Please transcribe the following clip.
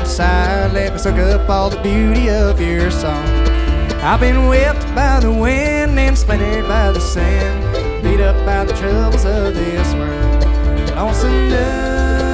outside. Let me soak up all the beauty of your song. I've been whipped by the wind and splintered by the sand, beat up by the troubles of this world. Lonesome